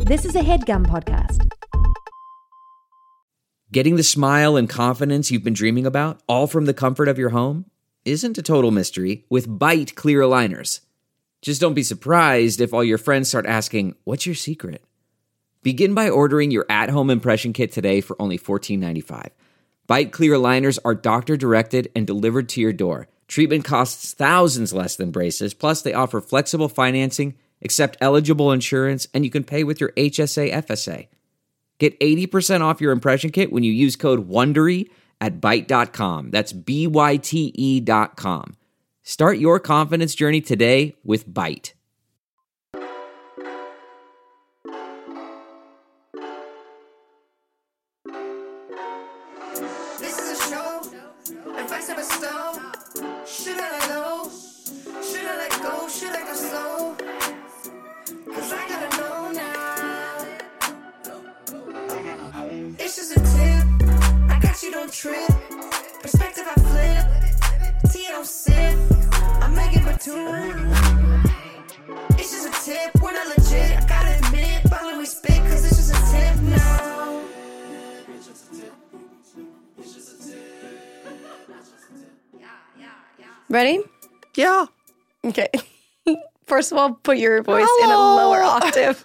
This is a HeadGum podcast. Getting the smile and confidence you've been dreaming about, all from the comfort of your home, isn't a total mystery with Byte clear aligners. Just don't be surprised if all your friends start asking, "What's your secret?" Begin by ordering your at-home impression kit today for only $14.95. Byte clear aligners are doctor-directed and delivered to your door. Treatment costs thousands less than braces, plus they offer flexible financing, accept eligible insurance, and you can pay with your HSA FSA. Get 80% off your impression kit when you use code WONDERY at Byte.com. That's BYTE.com. Start your confidence journey today with Byte. This is a show. Advice of a stone. Should I let go? Should I let go? Should I go slow? 'Cause I gotta know now. It's just a tip. I got you, don't trip. Perspective I flip. Tea I don't sip. I make it but two. It's just a tip. We're not legit. I gotta admit. Bottle we spit. 'Cause it's just a tip now. It's just a tip. It's just a tip. Ready? Yeah. Okay. First of all, put your voice in a lower octave.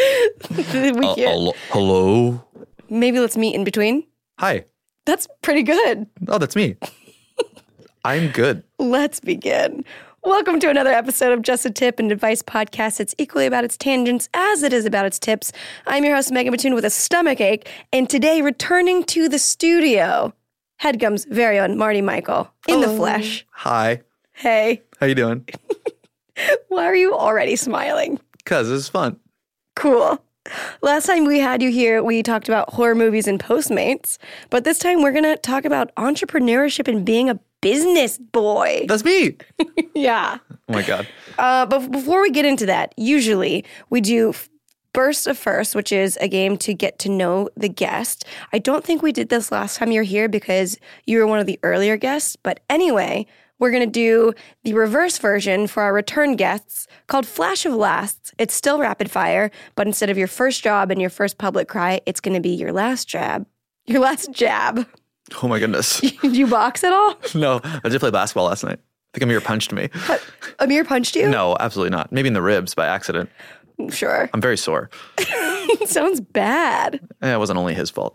Hello. Maybe let's meet in between. Hi. That's pretty good. Oh, that's me. I'm good. Let's begin. Welcome to another episode of Just a Tip, an advice podcast. It's equally about its tangents as it is about its tips. I'm your host, Megan Batoon, with a stomach ache, and today returning to the studio, HeadGum's very own Marty Michael in the flesh. Hi. Hey, How you doing? why are you already smiling? Because it's fun. Cool. Last time we had you here, we talked about horror movies and Postmates, but this time we're going to talk about entrepreneurship and being a business boy. That's me. Yeah. Oh my God. But before we get into that, usually we do Burst of First, which is a game to get to know the guest. I don't think we did this last time you were here because you were one of the earlier guests, but anyway, we're going to do the reverse version for our return guests called Flash of Lasts. It's still rapid fire, but instead of your first job and your first public cry, it's going to be your last jab. Your last jab. Oh my goodness. Did you box at all? No, I did play basketball last night. I think Amir punched me. Amir punched you? No, absolutely not. Maybe in the ribs by accident. Sure. I'm very sore. Sounds bad. It wasn't only his fault.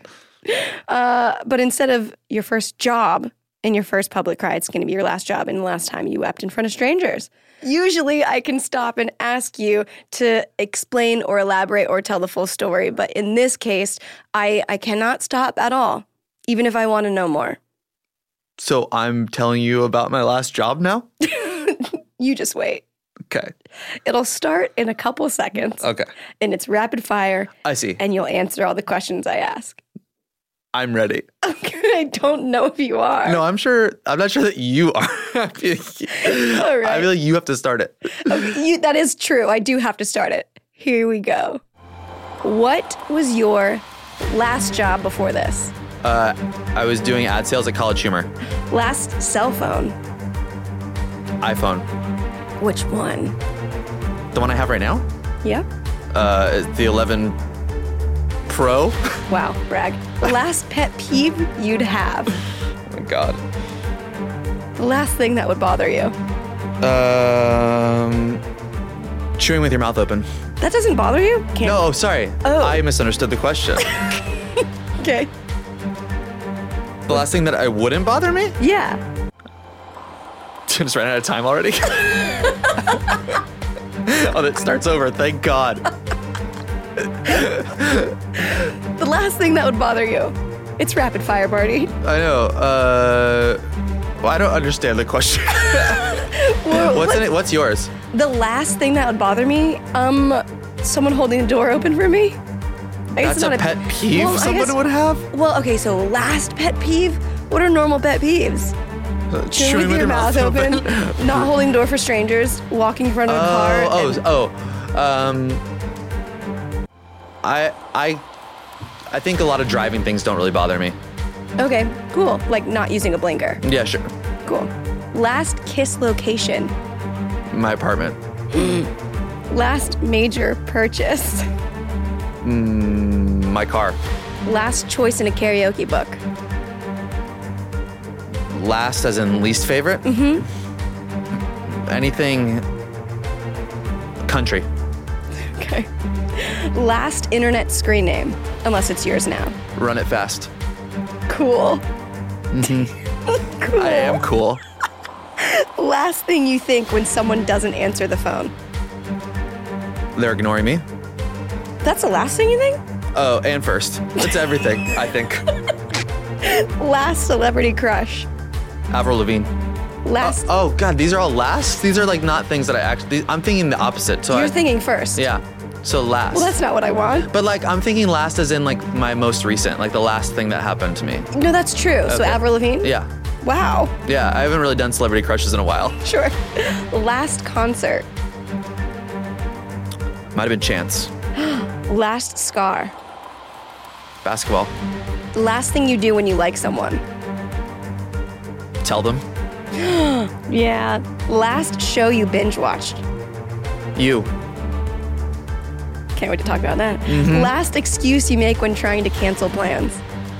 But instead of your first job and your first public cry, it's going to be your last job and the last time you wept in front of strangers. Usually I can stop and ask you to explain or elaborate or tell the full story. But in this case, I cannot stop at all, even if I want to know more. So I'm telling you about my last job now? You just wait. Okay. It'll start in a couple seconds. Okay. And it's rapid fire. I see. And you'll answer all the questions I ask. I'm ready. Okay, I don't know if you are. No, I'm not sure that you are. All right. I feel like you have to start it. Okay, that is true. I do have to start it. Here we go. What was your last job before this? I was doing ad sales at College Humor. Last cell phone. iPhone. Which one? The one I have right now? Yeah. The 11 Pro. Wow, brag. Last pet peeve you'd have. Oh my God. The last thing that would bother you. Chewing with your mouth open. That doesn't bother you? Can't. No, sorry. Oh. I misunderstood the question. Okay. The last thing that I wouldn't bother me? Yeah. Just ran out of time already. Oh, that starts over. Thank God. The last thing that would bother you. It's rapid fire, Barty. I know. Well, I don't understand the question. What's yours? The last thing that would bother me, someone holding the door open for me. I guess That's a pet peeve someone would have? Well, okay, so last pet peeve? What are normal pet peeves? Chewing with your mouth open, not holding door for strangers, walking in front of a car. I think a lot of driving things don't really bother me. Okay, cool. Like not using a blinker. Yeah, sure. Cool. Last kiss location. My apartment. Last major purchase. My car. Last choice in a karaoke book. Last as in least favorite? Mm-hmm. Anything country. Okay. Last internet screen name, unless it's yours now. Run it fast. Cool. Cool. I am cool. Last thing you think when someone doesn't answer the phone. They're ignoring me. That's the last thing you think? Oh, and first. It's everything, I think. Last celebrity crush. Avril Lavigne. Last. Oh, God, these are all last? These are like not things that I actually... I'm thinking the opposite. So You're thinking first. Yeah. So last. Well, that's not what I want. But like, I'm thinking last as in like my most recent, like the last thing that happened to me. No, that's true. So Okay. Avril Lavigne? Yeah. Wow. Yeah, I haven't really done celebrity crushes in a while. Sure. Last concert. Might have been Chance. Last scar. Basketball. Last thing you do when you like someone. Tell them. Yeah. Last show you binge watched. You. Can't wait to talk about that. Mm-hmm. Last excuse you make when trying to cancel plans.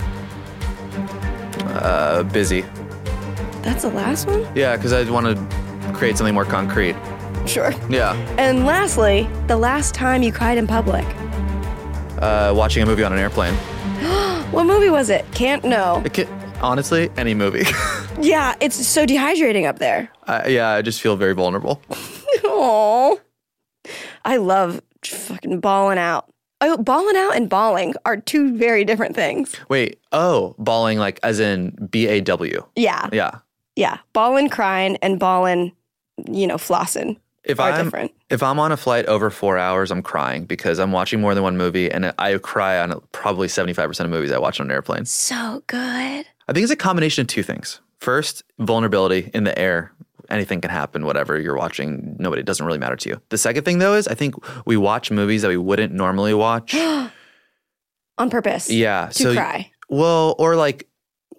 Busy. That's the last one? Yeah, because I want to create something more concrete. Sure. Yeah. And lastly, the last time you cried in public. Watching a movie on an airplane. What movie was it? Can't know. Honestly, any movie. Yeah, it's so dehydrating up there. Yeah, I just feel very vulnerable. Aww. I love fucking balling out. Oh, balling out and bawling are two very different things. Wait, bawling like as in B-A-W. Yeah. Yeah. Yeah. Ballin', crying, and ballin', flossing are different. If I'm on a flight over 4 hours, I'm crying because I'm watching more than one movie, and I cry on probably 75% of movies I watch on an airplane. So good. I think it's a combination of two things. First, vulnerability in the air. Anything can happen, whatever you're watching. Nobody, it doesn't really matter to you. The second thing, though, is I think we watch movies that we wouldn't normally watch. On purpose. Yeah. To cry. Well, or like,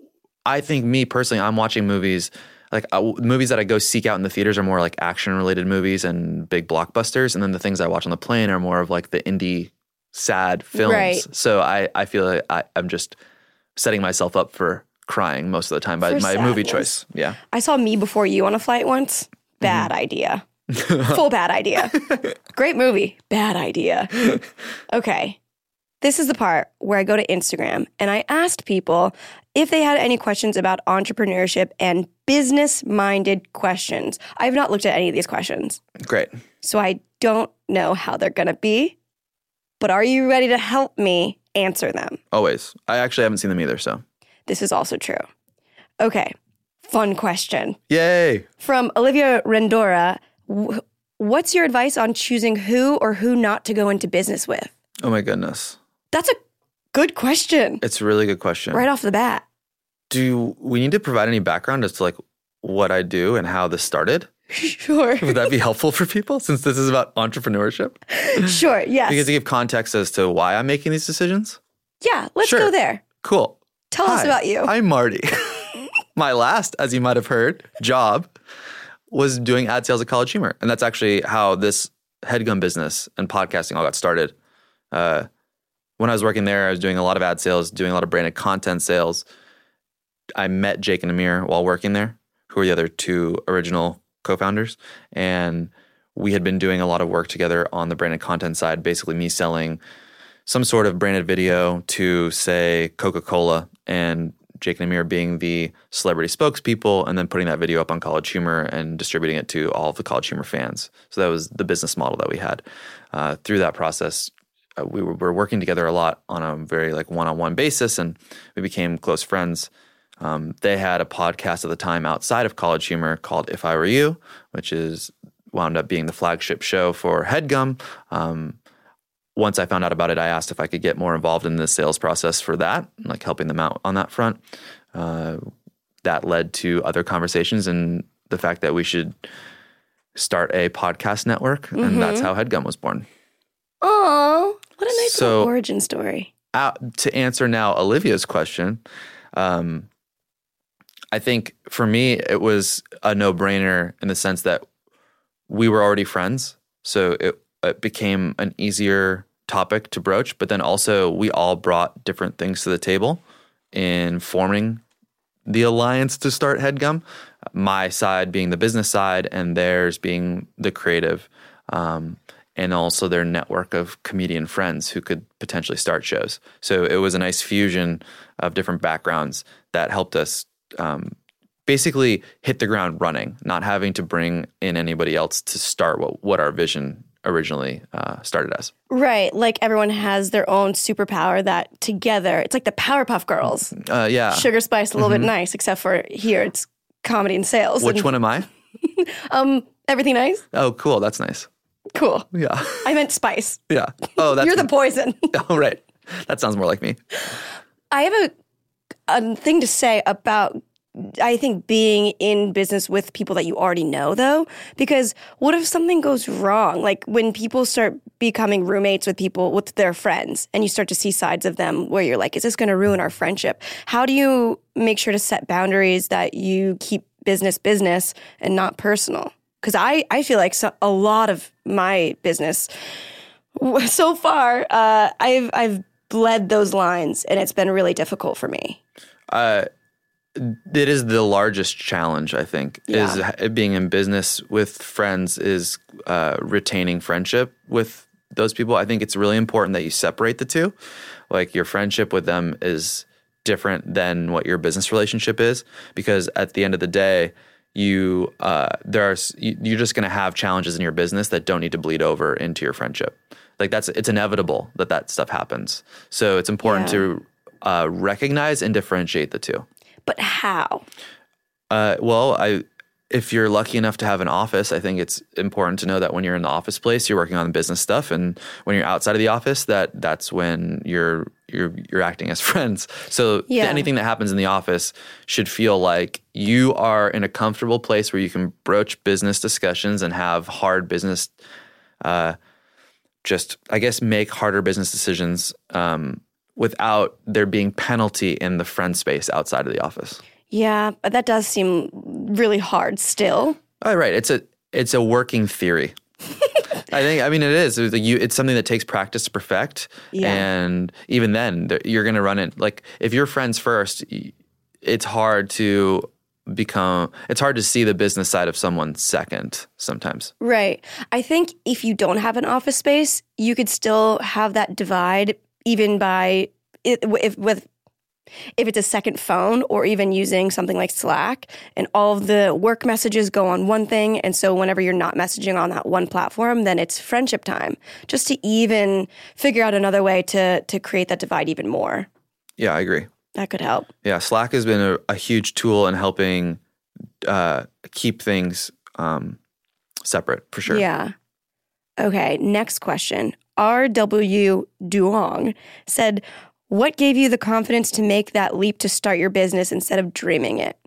I think me personally, I'm watching movies, like movies that I go seek out in the theaters are more like action-related movies and big blockbusters. And then the things I watch on the plane are more of like the indie, sad films. Right. So I feel like I'm just setting myself up for crying most of the time by For my movie sadness. choice. Yeah. I saw Me Before You on a flight once. Bad idea. Full bad idea. Great movie. Bad idea. Okay. This is the part where I go to Instagram and I asked people if they had any questions about entrepreneurship and business-minded questions. I have not looked at any of these questions, Great. so I don't know how they're going to be. But are you ready to help me answer them? Always. I actually haven't seen them either, so. This is also true. Okay. Fun question. Yay. From Olivia Rendora, what's your advice on choosing who or who not to go into business with? Oh my goodness. That's a good question. It's a really good question. Right off the bat. Do we need to provide any background as to like what I do and how this started? Sure. Would that be helpful for people since this is about entrepreneurship? Sure, yes. Because to give context as to why I'm making these decisions? Yeah, let's Sure. go there. Cool. Tell us Hi, about you. I'm Marty. My last, as you might have heard, job was doing ad sales at College Humor. And that's actually how this HeadGum business and podcasting all got started. When I was working there, I was doing a lot of ad sales, doing a lot of branded content sales. I met Jake and Amir while working there, who were the other two original co-founders. And we had been doing a lot of work together on the branded content side, basically me selling some sort of branded video to, say, Coca-Cola, and Jake and Amir being the celebrity spokespeople, and then putting that video up on College Humor and distributing it to all of the College Humor fans. So that was the business model that we had. Through that process, we were working together a lot on a very like one-on-one basis, and we became close friends. They had a podcast at the time outside of College Humor called If I Were You, which is wound up being the flagship show for HeadGum. Once I found out about it, I asked if I could get more involved in the sales process for that, like helping them out on that front. That led to other conversations and the fact that we should start a podcast network, and that's how HeadGum was born. Oh, what a nice So- little origin story. To answer now Olivia's question, I think for me it was a no-brainer in the sense that we were already friends, so it became an easier topic to broach, but then also we all brought different things to the table in forming the alliance to start HeadGum. My side being the business side and theirs being the creative, and also their network of comedian friends who could potentially start shows. So it was a nice fusion of different backgrounds that helped us basically hit the ground running, not having to bring in anybody else to start what our vision originally started as. Right. Like everyone has their own superpower that together, it's like the Powerpuff Girls. Yeah. Sugar Spice, a little bit nice, except for here it's comedy and sales. Which one am I? Everything nice? Oh, cool. That's nice. Cool. Yeah. I meant spice. Yeah. Oh, that's You're the poison. Oh, right. That sounds more like me. I have a thing to say about, I think, being in business with people that you already know, though, because what if something goes wrong? Like when people start becoming roommates with people, with their friends, and you start to see sides of them where you're like, is this going to ruin our friendship? How do you make sure to set boundaries that you keep business and not personal? Because I feel like a lot of my business so far, I've bled those lines, and it's been really difficult for me. It is the largest challenge, I think, is being in business with friends, is retaining friendship with those people. I think it's really important that you separate the two. Like your friendship with them is different than what your business relationship is, because at the end of the day, you're just going to have challenges in your business that don't need to bleed over into your friendship. Like it's inevitable that stuff happens. So it's important to recognize and differentiate the two. But how? If you're lucky enough to have an office, I think it's important to know that when you're in the office place, you're working on business stuff, and when you're outside of the office, that's when you're acting as friends. So anything that happens in the office should feel like you are in a comfortable place where you can broach business discussions and have hard business, make harder business decisions without there being penalty in the friend space outside of the office. Yeah, but that does seem really hard still. Oh, right. It's a working theory. I mean, it is. It's something that takes practice to perfect. Yeah. And even then, you're going to run it. Like, if you're friends first, it's hard to see the business side of someone second sometimes. Right. I think if you don't have an office space, you could still have that divide even by if it's a second phone or even using something like Slack, and all of the work messages go on one thing. And so whenever you're not messaging on that one platform, then it's friendship time, just to even figure out another way to create that divide even more. Yeah, I agree. That could help. Yeah, Slack has been a huge tool in helping keep things separate, for sure. Yeah. Okay, next question. R.W. Duong said, what gave you the confidence to make that leap to start your business instead of dreaming it?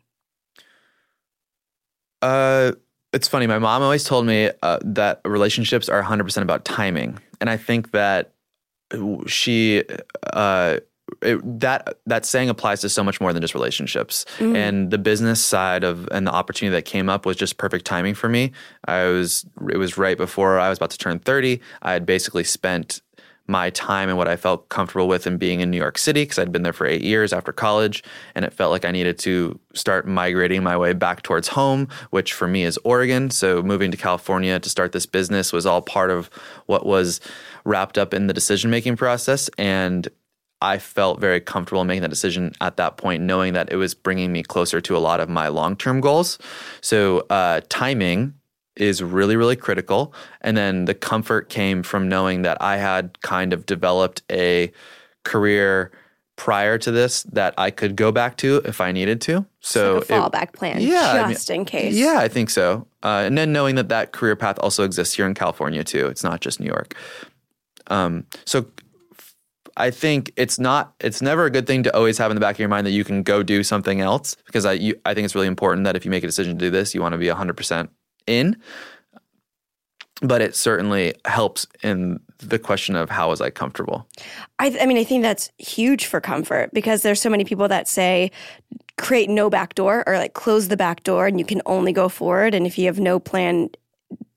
It's funny. My mom always told me that relationships are 100% about timing. And I think that that saying applies to so much more than just relationships. Mm-hmm. And the business side and the opportunity that came up was just perfect timing for me. It was right before I was about to turn 30. I had basically spent my time and what I felt comfortable with in being in New York City, because I'd been there for 8 years after college, and it felt like I needed to start migrating my way back towards home, which for me is Oregon. So moving to California to start this business was all part of what was wrapped up in the decision-making process. And I felt very comfortable making that decision at that point, knowing that it was bringing me closer to a lot of my long-term goals. So timing is really, really critical. And then the comfort came from knowing that I had kind of developed a career prior to this that I could go back to if I needed to. So like a fallback plan, in case. Yeah, I think so. And then knowing that career path also exists here in California too. It's not just New York. So I think it's never a good thing to always have in the back of your mind that you can go do something else, because I think it's really important that if you make a decision to do this, you want to be 100% in. But it certainly helps in the question of how was I comfortable. I think that's huge for comfort, because there's so many people that say create no back door, or like close the back door and you can only go forward. And if you have no plan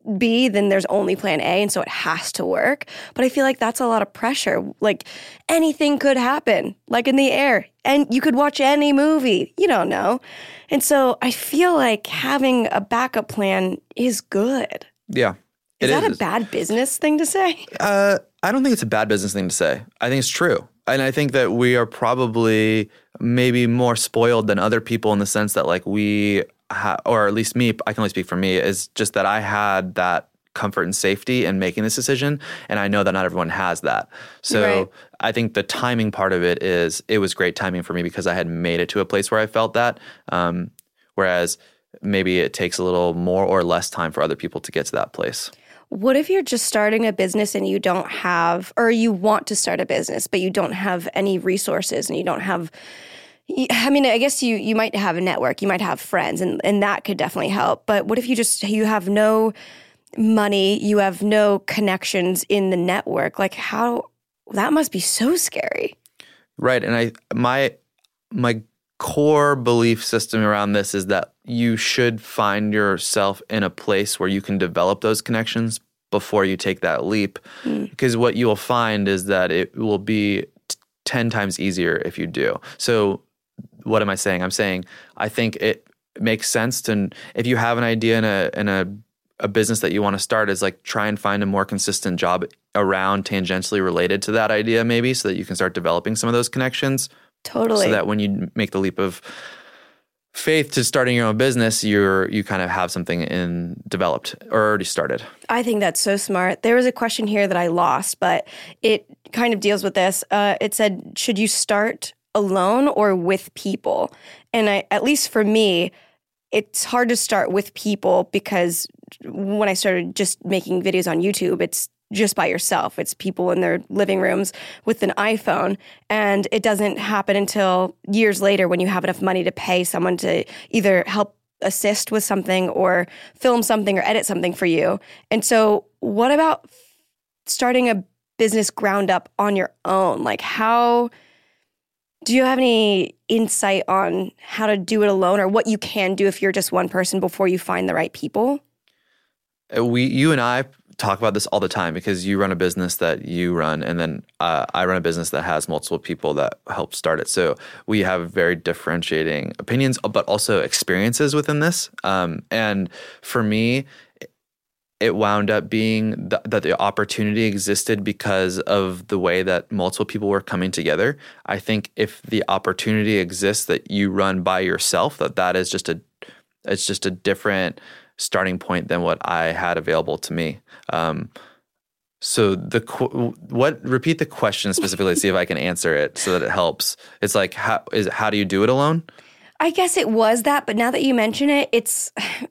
B, then there's only plan A, and so it has to work. But I feel like that's a lot of pressure. Like anything could happen, like in the air, and you could watch any movie. You don't know. And so I feel like having a backup plan is good. Yeah. Is that a bad business thing to say? I don't think it's a bad business thing to say. I think it's true. And I think that we are probably maybe more spoiled than other people in the sense that like or at least me, I can only speak for me, is just that I had that comfort and safety in making this decision. And I know that not everyone has that. So Right. I think the timing part of it was great timing for me because I had made it to a place where I felt that. Whereas maybe it takes a little more or less time for other people to get to that place. What if you're just starting a business and you don't have, or you want to start a business, but you don't have any resources and you don't have, I mean, I guess you might have a network, you might have friends, and that could definitely help. But what if you have no money, you have no connections in the network? Like that must be so scary. Right. And my core belief system around this is that you should find yourself in a place where you can develop those connections before you take that leap. Because what you will find is that it will be 10 times easier if you do. So what am I saying? I'm saying I think it makes sense to, if you have an idea in a business that you want to start, is like try and find a more consistent job around tangentially related to that idea maybe, so that you can start developing some of those connections. Totally. So that when you make the leap of faith to starting your own business, you kind of have something developed or already started. I think that's so smart. There was a question here that I lost, but it kind of deals with this. It said, should you start alone or with people? And at least for me, it's hard to start with people because when I started just making videos on YouTube, it's just by yourself. It's people in their living rooms with an iPhone. And it doesn't happen until years later when you have enough money to pay someone to either help assist with something or film something or edit something for you. And so what about starting a business ground up on your own? Like do you have any insight on how to do it alone or what you can do if you're just one person before you find the right people? You and I talk about this all the time because you run a business that you run, and then I run a business that has multiple people that help start it. So we have very differentiating opinions, but also experiences within this. And for me, it wound up being that the opportunity existed because of the way that multiple people were coming together. I think if the opportunity exists that you run by yourself, that is just it's just a different starting point than what I had available to me. So repeat the question specifically, see if I can answer it so that it helps. It's like, how do you do it alone? I guess it was that, but now that you mention it,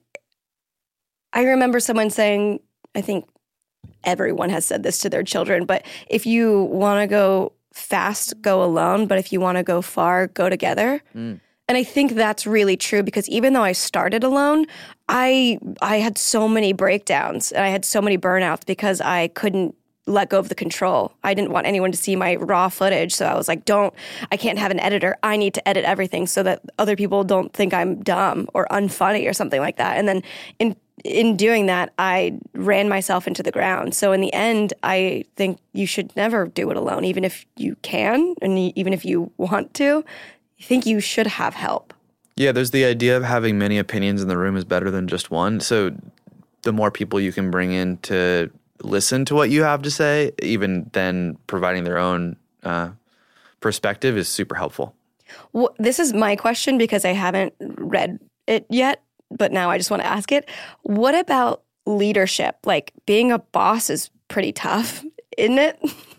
I remember someone saying, I think everyone has said this to their children, but if you want to go fast, go alone, but if you want to go far, go together. And I think that's really true because even though I started alone, I had so many breakdowns and I had so many burnouts because I couldn't let go of the control. I didn't want anyone to see my raw footage. So I was like, I can't have an editor. I need to edit everything so that other people don't think I'm dumb or unfunny or something like that. And then in doing that, I ran myself into the ground. So in the end, I think you should never do it alone, even if you can and even if you want to. I think you should have help. Yeah, there's the idea of having many opinions in the room is better than just one. So the more people you can bring in to listen to what you have to say, even then providing their own perspective is super helpful. Well, this is my question because I haven't read it yet, but now I just want to ask it. What about leadership? Like being a boss is pretty tough, isn't it?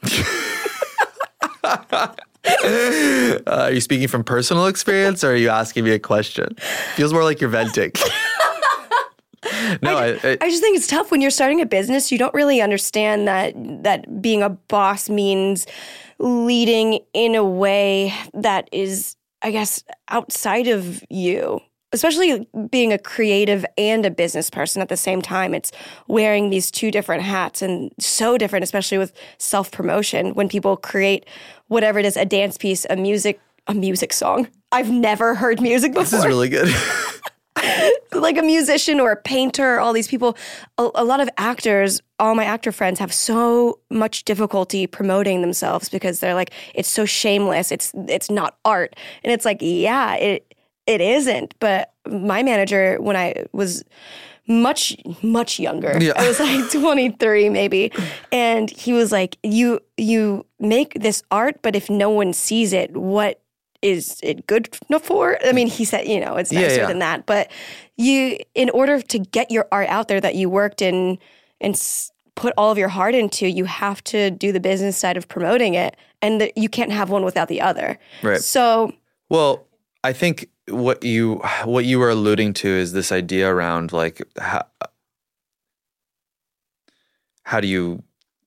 Are you speaking from personal experience or are you asking me a question? Feels more like you're venting. No, I just think it's tough when you're starting a business. You don't really understand that being a boss means leading in a way that is, I guess, outside of you. Especially being a creative and a business person at the same time. It's wearing these two different hats and so different, especially with self-promotion. When people create whatever it is, a dance piece, a music song. I've never heard music before. This is really good. like a musician or a painter, all these people, a lot of actors, all my actor friends have so much difficulty promoting themselves because they're like, it's so shameless. It's not art. And it's like, yeah, it isn't. But my manager, when I was much younger, I was like 23 maybe, and he was like, you make this art, but if no one sees it, what is it good for? I mean, he said, it's nicer than that, but in order to get your art out there that you worked in and put all of your heart into, you have to do the business side of promoting it, and you can't have one without the other. Right. So, well, I think what you were alluding to is this idea around like how do you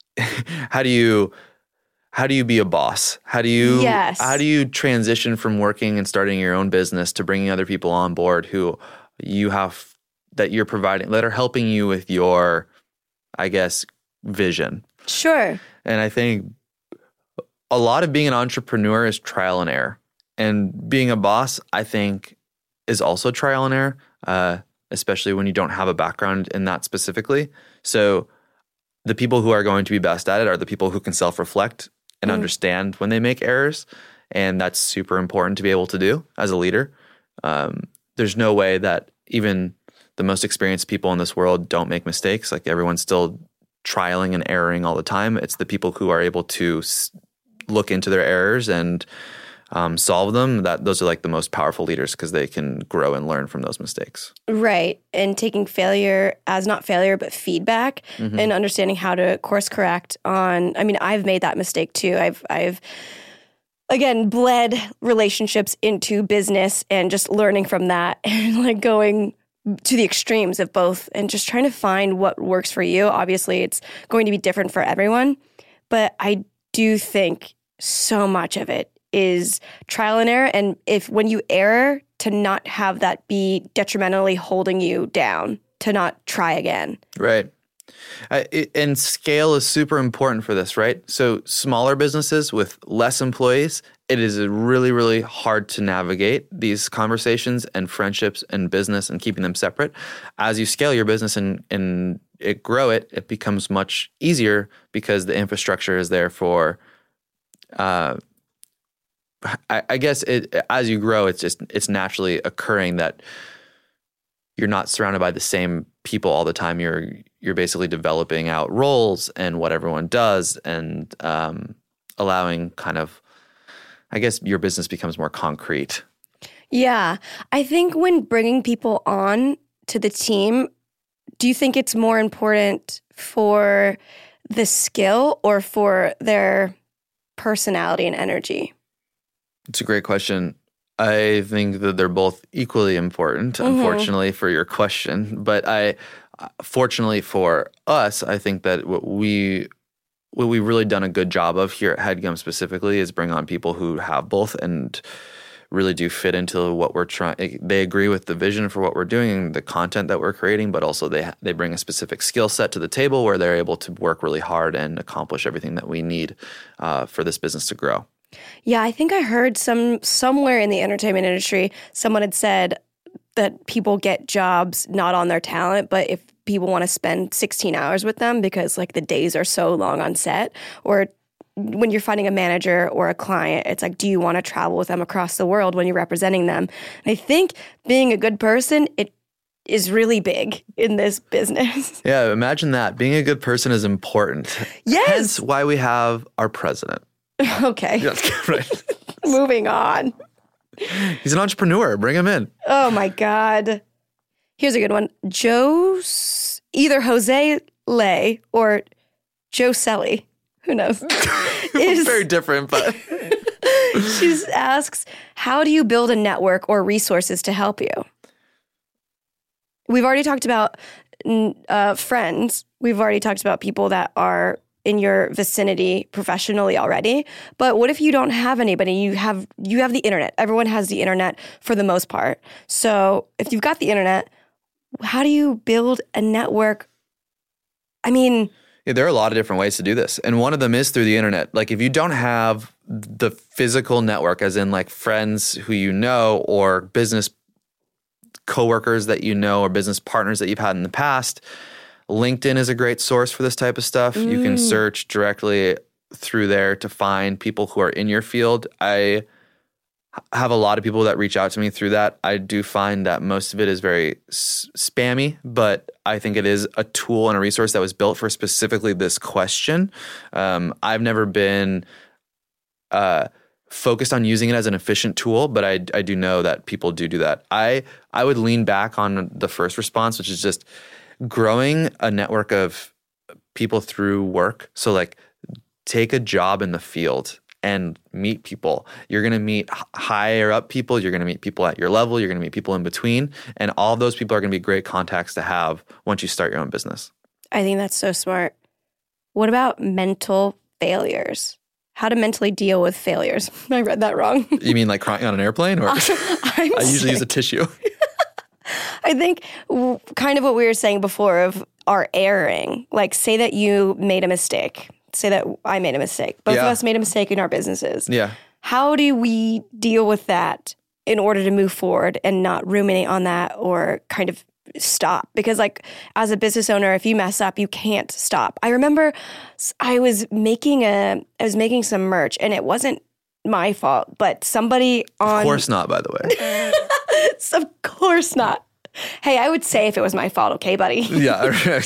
be a boss? How do you transition from working and starting your own business to bringing other people on board who you're providing, that are helping you with your, I guess, vision? Sure. And I think a lot of being an entrepreneur is trial and error. And being a boss, I think, is also trial and error, especially when you don't have a background in that specifically. So the people who are going to be best at it are the people who can self-reflect and understand when they make errors. And that's super important to be able to do as a leader. There's no way that even the most experienced people in this world don't make mistakes. Like, everyone's still trialing and erroring all the time. It's the people who are able to look into their errors and solve them, those are like the most powerful leaders, because they can grow and learn from those mistakes. Right. And taking failure as not failure, but feedback, and understanding how to course correct I've made that mistake too. I've again, bled relationships into business and just learning from that and like going to the extremes of both and just trying to find what works for you. Obviously, it's going to be different for everyone, but I do think so much of it is trial and error. And when you err, to not have that be detrimentally holding you down, to not try again. Right. And scale is super important for this, right? So smaller businesses with less employees, it is really, really hard to navigate these conversations and friendships and business and keeping them separate. As you scale your business and grow it, it becomes much easier because the infrastructure is there for I guess as you grow, it's naturally occurring that you're not surrounded by the same people all the time. You're basically developing out roles and what everyone does, and allowing kind of, I guess, your business becomes more concrete. Yeah. I think when bringing people on to the team, do you think it's more important for the skill or for their personality and energy? It's a great question. I think that they're both equally important, unfortunately, for your question. But fortunately for us, I think that what we've really done a good job of here at HeadGum specifically is bring on people who have both and really do fit into what we're trying. They agree with the vision for what we're doing, the content that we're creating, but also they bring a specific skill set to the table where they're able to work really hard and accomplish everything that we need for this business to grow. Yeah, I think I heard somewhere in the entertainment industry, someone had said that people get jobs not on their talent, but if people want to spend 16 hours with them because like the days are so long on set, or when you're finding a manager or a client, it's like, do you want to travel with them across the world when you're representing them? And I think being a good person, it is really big in this business. Yeah, imagine that. Being a good person is important. Yes. Hence why we have our president. Okay. That's right. Moving on. He's an entrepreneur. Bring him in. Oh my God. Here's a good one. Either Jose Lay or Joe Selly. Who knows? Very different, but. She asks, how do you build a network or resources to help you? We've already talked about friends. We've already talked about people that are in your vicinity professionally already. But what if you don't have anybody? You have the internet. Everyone has the internet for the most part. So if you've got the internet, how do you build a network? I mean, yeah, there are a lot of different ways to do this. And one of them is through the internet. Like if you don't have the physical network, as in like friends who you know or business coworkers that you know or business partners that you've had in the past. LinkedIn is a great source for this type of stuff. You can search directly through there to find people who are in your field. I have a lot of people that reach out to me through that. I do find that most of it is very spammy, but I think it is a tool and a resource that was built for specifically this question. I've never been focused on using it as an efficient tool, but I do know that people do that. I would lean back on the first response, which is just growing a network of people through work. So like take a job in the field and meet people. You're going to meet higher up people. You're going to meet people at your level. You're going to meet people in between. And all of those people are going to be great contacts to have once you start your own business. I think that's so smart. What about mental failures? How to mentally deal with failures? I read that wrong. You mean like crying on an airplane? Or I usually use a tissue. I think kind of what we were saying before of our erring. Like say that you made a mistake. Say that I made a mistake. Both of us made a mistake in our businesses. Yeah. How do we deal with that in order to move forward and not ruminate on that or kind of stop? Because like as a business owner, if you mess up, you can't stop. I remember I was making some merch and it wasn't my fault, but somebody on... Of course not, by the way. Of course not. Hey, I would say if it was my fault, okay, buddy? Yeah.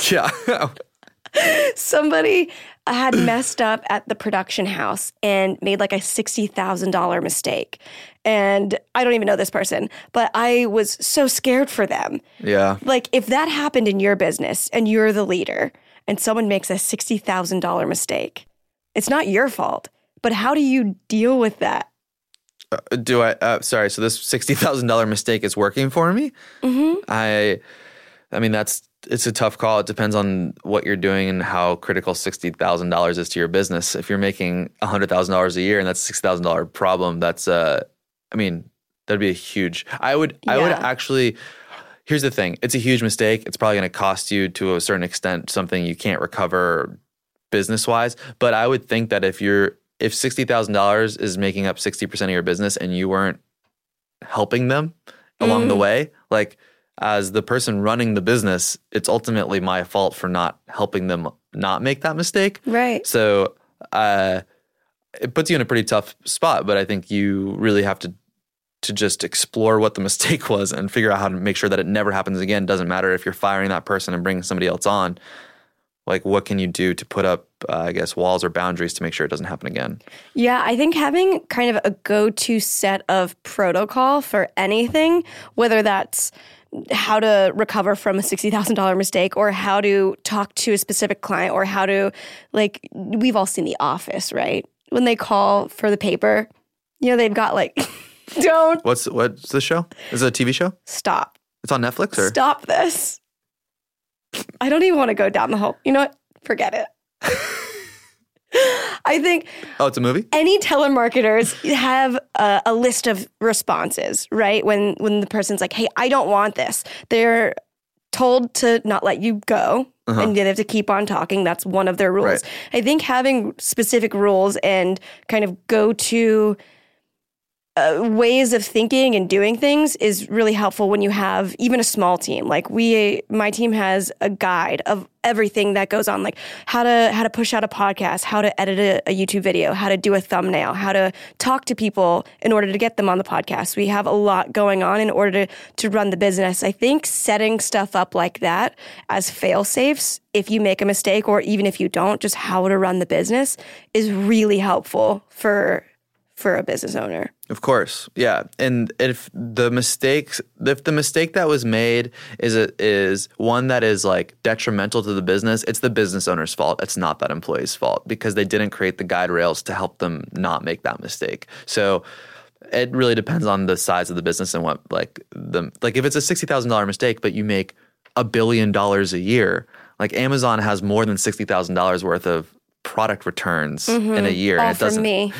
Somebody had messed up at the production house and made like a $60,000 mistake. And I don't even know this person, but I was so scared for them. Yeah. Like if that happened in your business and you're the leader and someone makes a $60,000 mistake, it's not your fault. But how do you deal with that? So this $60,000 mistake is working for me? Mm-hmm. I mean, it's a tough call. It depends on what you're doing and how critical $60,000 is to your business. If you're making $100,000 a year and that's a $6,000 problem, that's that'd be a huge. I would actually. Here's the thing: it's a huge mistake. It's probably going to cost you to a certain extent something you can't recover business wise. But I would think that if $60,000 is making up 60% of your business and you weren't helping them along the way, like. As the person running the business, it's ultimately my fault for not helping them not make that mistake. Right. So it puts you in a pretty tough spot, but I think you really have to just explore what the mistake was and figure out how to make sure that it never happens again. Doesn't matter if you're firing that person and bringing somebody else on. Like, what can you do to put up, walls or boundaries to make sure it doesn't happen again? Yeah, I think having kind of a go-to set of protocol for anything, whether that's how to recover from a $60,000 mistake or how to talk to a specific client or how to, like, we've all seen The Office, right? When they call for the paper, they've got like, don't. What's the show? Is it a TV show? Stop. It's on Netflix or? Stop this. I don't even want to go down the whole, you know what? Forget it. I think... Oh, it's a movie? Any telemarketers have a list of responses, right? When the person's like, hey, I don't want this. They're told to not let you go and they have to keep on talking. That's one of their rules. Right. I think having specific rules and kind of go to ways of thinking and doing things is really helpful when you have even a small team. Like my team has a guide of everything that goes on, like how to push out a podcast, how to edit a YouTube video, how to do a thumbnail, how to talk to people in order to get them on the podcast. We have a lot going on in order to run the business. I think setting stuff up like that as fail safes, if you make a mistake or even if you don't, just how to run the business is really helpful for a business owner. Of course. Yeah. And if the mistake that was made is one that is like detrimental to the business, it's the business owner's fault. It's not that employee's fault because they didn't create the guide rails to help them not make that mistake. So it really depends on the size of the business and what if it's a $60,000 mistake, but you make $1 billion a year, like Amazon has more than $60,000 worth of product returns in a year. All and it doesn't. Me.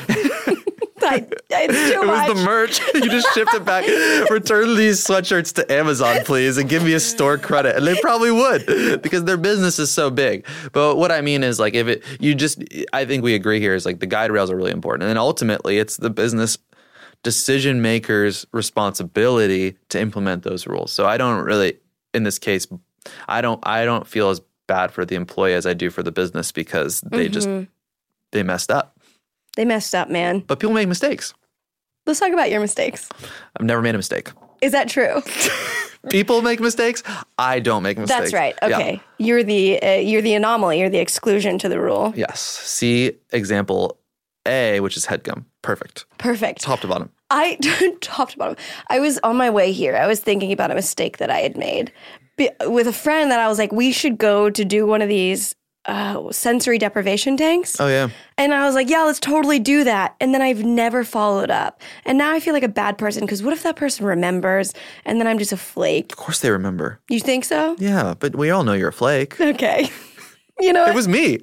It's too much. It was the merch. You just shipped it back. Return these sweatshirts to Amazon, please, and give me a store credit. And they probably would because their business is so big. But what I mean is, like, I think we agree here is like the guide rails are really important. And then ultimately, it's the business decision makers' responsibility to implement those rules. So I don't really, in this case, I don't feel as bad for the employee as I do for the business because they they messed up. They messed up, man. But people make mistakes. Let's talk about your mistakes. I've never made a mistake. Is that true? People make mistakes. I don't make mistakes. That's right. Okay. Yeah. You're the anomaly. You're the exclusion to the rule. Yes. See example A, which is HeadGum. Perfect. Top to bottom. Top to bottom. I was on my way here. I was thinking about a mistake that I had made with a friend that I was like, we should go to do one of these sensory deprivation tanks. Oh, yeah. And I was like, yeah, let's totally do that. And then I've never followed up. And now I feel like a bad person because what if that person remembers and then I'm just a flake? Of course they remember. You think so? Yeah, but we all know you're a flake. Okay. You know what? It was me.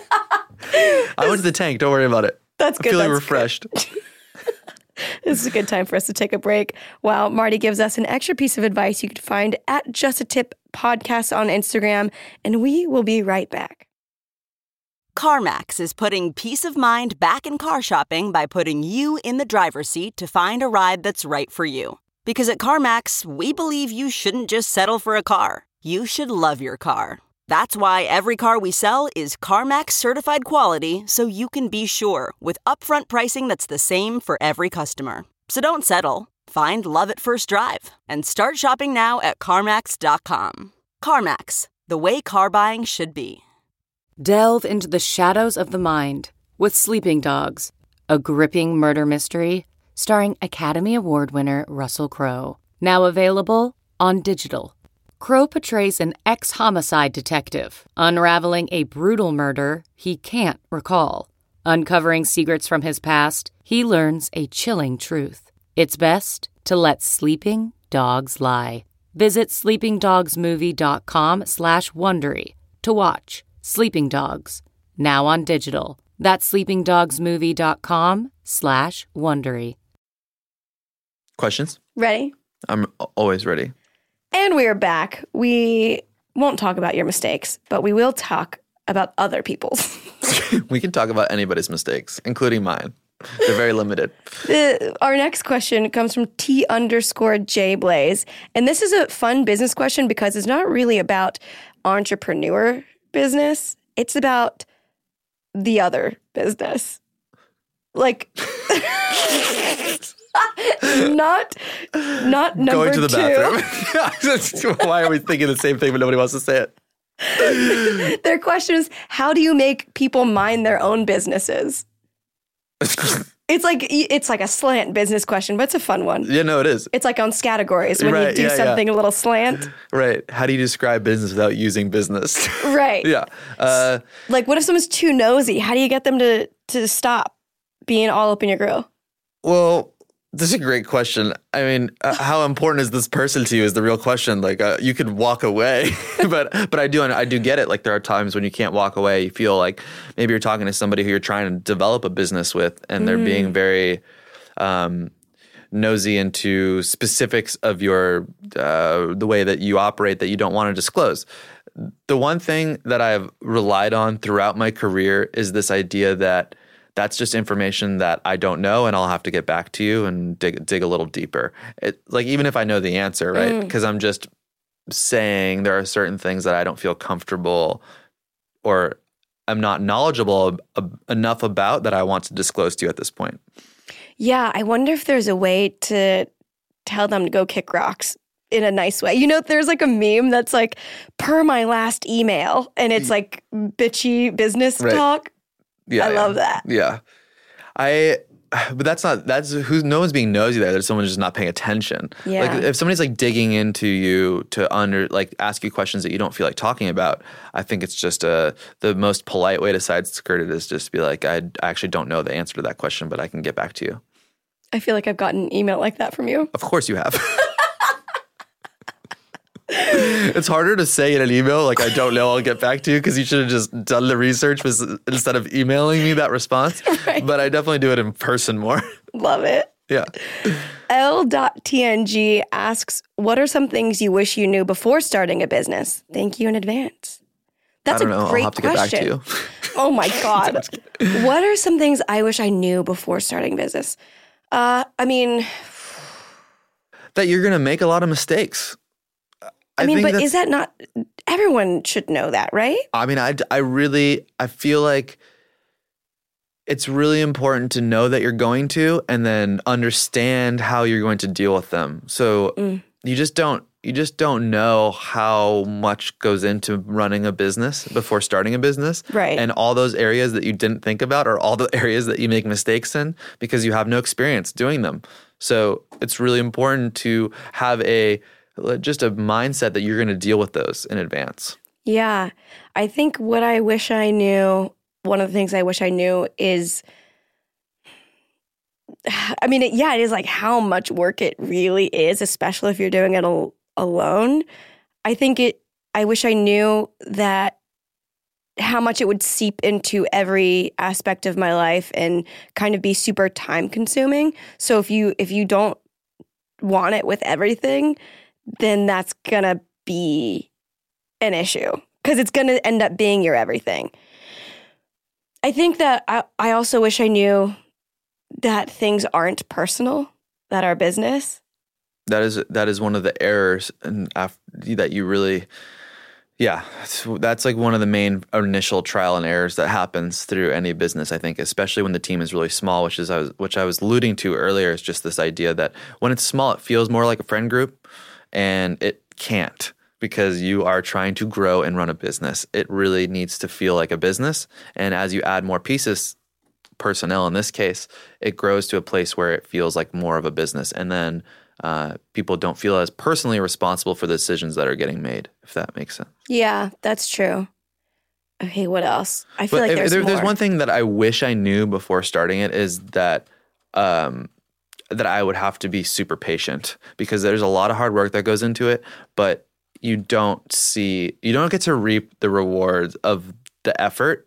I went to the tank. Don't worry about it. That's good. I'm feeling refreshed. This is a good time for us to take a break while Marty gives us an extra piece of advice you can find at Just a Tip Podcast on Instagram, and we will be right back. CarMax is putting peace of mind back in car shopping by putting you in the driver's seat to find a ride that's right for you. Because at CarMax, we believe you shouldn't just settle for a car. You should love your car. That's why every car we sell is CarMax certified quality, so you can be sure with upfront pricing that's the same for every customer. So don't settle. Find love at first drive and start shopping now at CarMax.com. CarMax, the way car buying should be. Delve into the shadows of the mind with Sleeping Dogs, a gripping murder mystery starring Academy Award winner Russell Crowe. Now available on digital. Crowe portrays an ex-homicide detective unraveling a brutal murder he can't recall. Uncovering secrets from his past, he learns a chilling truth. It's best to let sleeping dogs lie. Visit sleepingdogsmovie.com/Wondery to watch Sleeping Dogs, now on digital. That's sleepingdogsmovie.com/Wondery. Questions? Ready? I'm always ready. And we are back. We won't talk about your mistakes, but we will talk about other people's. We can talk about anybody's mistakes, including mine. They're very limited. Our next question comes from T_J Blaze. And this is a fun business question because it's not really about entrepreneur business. It's about the other business. Like, not number Going to the two. bathroom. Why are we thinking the same thing but nobody wants to say it? Their question is, how do you make people mind their own businesses? It's like a slant business question, but it's a fun one. Yeah, no, it is. It's like on categories when Right, you do yeah, something a little slant. Right. How do you describe business without using business? Right. Yeah. Like, what if someone's too nosy? How do you get them to stop being all up in your grill? Well, this is a great question. I mean, how important is this person to you is the real question. Like, you could walk away, but I do get it. Like, there are times when you can't walk away. You feel like maybe you're talking to somebody who you're trying to develop a business with, and they're being very nosy into specifics of your the way that you operate that you don't want to disclose. The one thing that I've relied on throughout my career is this idea that that's just information that I don't know, and I'll have to get back to you and dig a little deeper. Like, even if I know the answer, right? Because I'm just saying there are certain things that I don't feel comfortable or I'm not knowledgeable enough about that I want to disclose to you at this point. Yeah, I wonder if there's a way to tell them to go kick rocks in a nice way. You know, there's like a meme that's like, per my last email, and it's like bitchy business talk. Yeah, I love that. Yeah. But no one's being nosy there. There's someone just not paying attention. Yeah. Like, if somebody's like digging into you to ask you questions that you don't feel like talking about, I think it's just the most polite way to side skirt it is just to be like, I actually don't know the answer to that question, but I can get back to you. I feel like I've gotten an email like that from you. Of course you have. It's harder to say in an email, like, I don't know, I'll get back to you, because you should have just done the research instead of emailing me that response. Right. But I definitely do it in person more. Love it. Yeah. L.TNG asks, what are some things you wish you knew before starting a business? Thank you in advance. That's I don't know. a great I'll have to question. get back to you. Oh my God. What are some things I wish I knew before starting business? I mean, That you're going to make a lot of mistakes. but that's- is that not, everyone should know that, right? I mean, I feel like it's really important to know that you're going to, and then understand how you're going to deal with them. So you just don't know how much goes into running a business before starting a business. Right. And all those areas that you didn't think about are all the areas that you make mistakes in because you have no experience doing them. So it's really important to have just a mindset that you're going to deal with those in advance. Yeah. I think what I wish I knew, one of the things I wish I knew is, I mean, it is like how much work it really is, especially if you're doing it alone. I wish I knew that how much it would seep into every aspect of my life and kind of be super time consuming. So if you don't want it with everything, then that's going to be an issue because it's going to end up being your everything. I think that I also wish I knew that things aren't personal, that are business. That is one of the errors that you really, that's like one of the main initial trial and errors that happens through any business, I think, especially when the team is really small, which I was alluding to earlier, is just this idea that when it's small, it feels more like a friend group, and it can't, because you are trying to grow and run a business. It really needs to feel like a business, and as you add more pieces, personnel in this case, it grows to a place where it feels like more of a business, and then people don't feel as personally responsible for the decisions that are getting made, if that makes sense. Yeah, that's true. Okay, what else? I feel like there's more. There's one thing that I wish I knew before starting it is that that I would have to be super patient, because there's a lot of hard work that goes into it, but you don't get to reap the rewards of the effort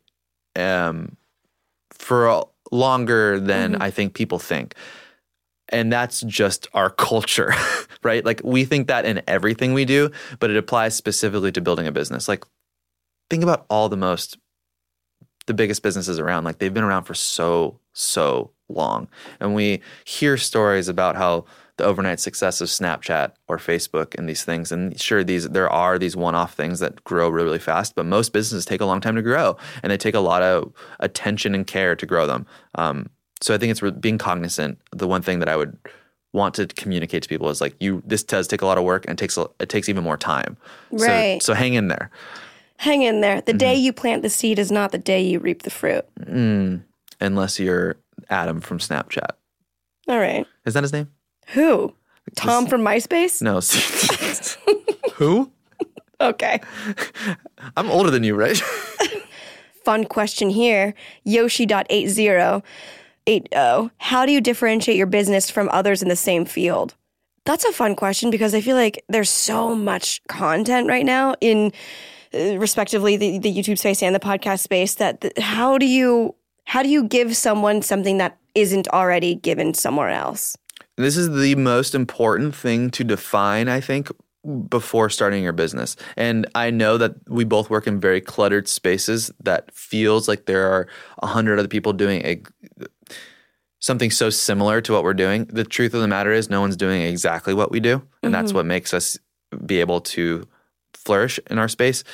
for longer than I think people think. And that's just our culture, right? Like, we think that in everything we do, but it applies specifically to building a business. Like, think about all the biggest businesses around. Like, they've been around for so long. And we hear stories about how the overnight success of Snapchat or Facebook and these things. And sure, there are these one-off things that grow really, really fast, but most businesses take a long time to grow, and they take a lot of attention and care to grow them. So I think it's being cognizant. The one thing that I would want to communicate to people is like, this does take a lot of work, and it takes even more time. Right. So hang in there. Hang in there. The day you plant the seed is not the day you reap the fruit. Unless you're Adam from Snapchat. All right. Is that his name? Who? Tom from MySpace? No. Who? Okay. I'm older than you, right? Fun question here. Yoshi.80. How do you differentiate your business from others in the same field? That's a fun question, because I feel like there's so much content right now in respectively the YouTube space and the podcast space, that how do you give someone something that isn't already given somewhere else? This is the most important thing to define, I think, before starting your business. And I know that we both work in very cluttered spaces that feels like there are 100 other people doing something so similar to what we're doing. The truth of the matter is no one's doing exactly what we do. And that's what makes us be able to flourish in our space.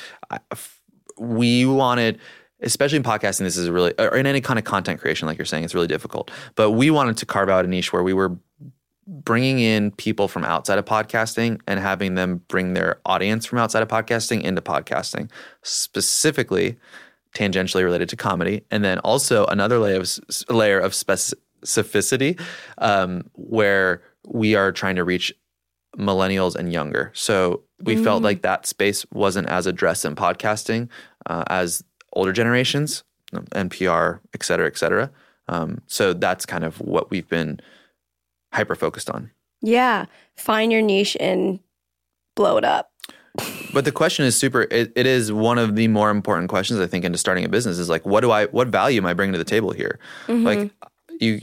We wanted, especially in podcasting, this is really, or in any kind of content creation, like you're saying, it's really difficult. But we wanted to carve out a niche where we were bringing in people from outside of podcasting and having them bring their audience from outside of podcasting into podcasting, specifically tangentially related to comedy. And then also another layer of specificity where we are trying to reach millennials and younger. So we felt like that space wasn't as addressed in podcasting as older generations, NPR, et cetera, et cetera. So that's kind of what we've been hyper-focused on. Yeah. Find your niche and blow it up. But the question is it is one of the more important questions, I think, into starting a business is like, what value am I bringing to the table here? Like you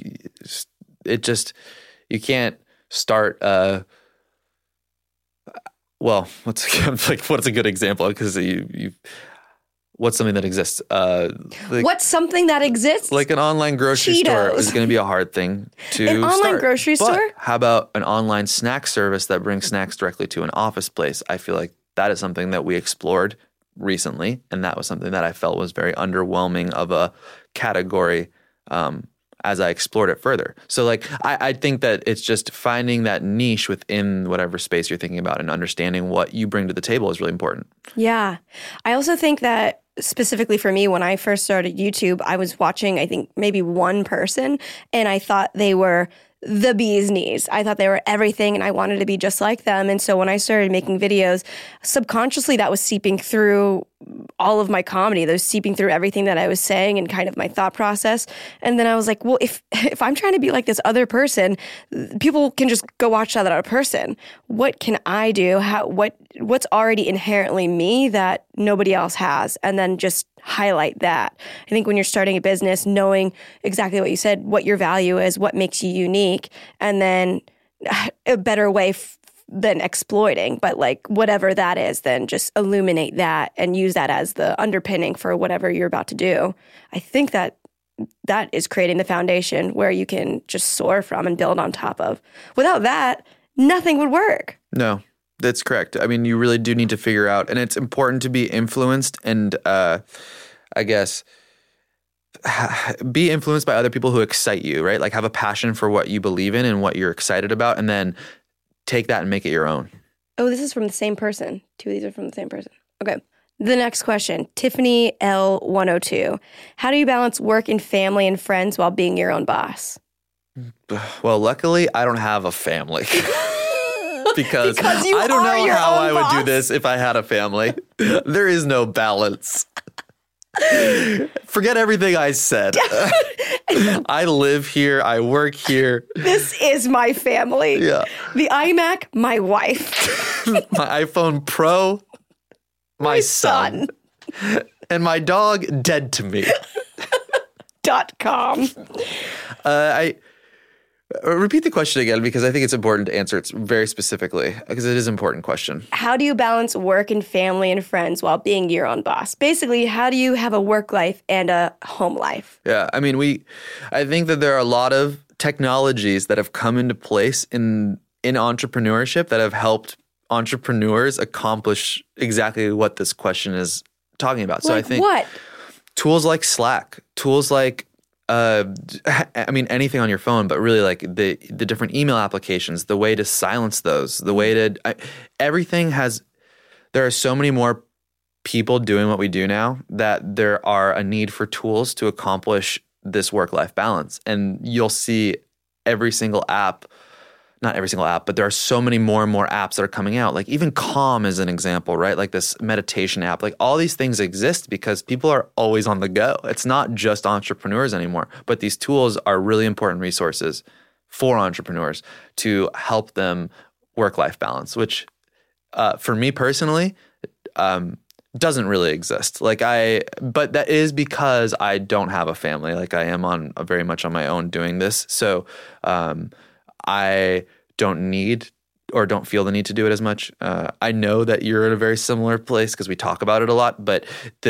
can't start, what's a good example? Because What's something that exists? What's something that exists? Like an online grocery store Cheetos. is going to be a hard thing to An online start. grocery But store? how about an online snack service that brings snacks directly to an office place? I feel like that is something that we explored recently, and that was something that I felt was very underwhelming of a category as I explored it further. So like I think that it's just finding that niche within whatever space you're thinking about and understanding what you bring to the table is really important. Yeah. I also think that specifically for me, when I first started YouTube, I was watching, I think, maybe one person, and I thought they were the bee's knees. I thought they were everything, and I wanted to be just like them. And so when I started making videos, subconsciously that was seeping through all of my comedy. That was seeping through everything that I was saying and kind of my thought process. And then I was like, well, if I'm trying to be like this other person, people can just go watch that other person. What can I do? What's already inherently me that nobody else has? And then just highlight that. I think when you're starting a business, knowing exactly what you said, what your value is, what makes you unique, and then a better way than exploiting, but like whatever that is, then just illuminate that and use that as the underpinning for whatever you're about to do. I think that is creating the foundation where you can just soar from and build on top of. Without that, nothing would work. No, that's correct. I mean, you really do need to figure out, and it's important to be influenced and I guess be influenced by other people who excite you, right? Like have a passion for what you believe in and what you're excited about, and then take that and make it your own. Oh, this is from the same person. Two of these are from the same person. Okay. The next question, Tiffany L102. How do you balance work and family and friends while being your own boss? Well, luckily, I don't have a family. because you I don't are know your how own I would boss. do this if I had a family. There is no balance. Forget everything I said. I live here. I work here. This is my family. Yeah. The iMac, my wife. My iPhone Pro, my son. And my dog dead to me. .com. I repeat the question again because I think it's important to answer it very specifically because it is an important question. How do you balance work and family and friends while being your own boss? Basically, how do you have a work life and a home life? Yeah, I mean, I think that there are a lot of technologies that have come into place in entrepreneurship that have helped entrepreneurs accomplish exactly what this question is talking about. So I think what? Tools like Slack, tools like anything on your phone, but really like the different email applications, the way to silence those, the way to there are so many more people doing what we do now that there are a need for tools to accomplish this work-life balance. And you'll see not every single app, but there are so many more and more apps that are coming out. Like even Calm is an example, right? Like this meditation app, like all these things exist because people are always on the go. It's not just entrepreneurs anymore, but these tools are really important resources for entrepreneurs to help them work-life balance, which for me personally, doesn't really exist. But that is because I don't have a family. Like I am very much on my own doing this. So, I don't need or don't feel the need to do it as much. I know that you're in a very similar place because we talk about it a lot, but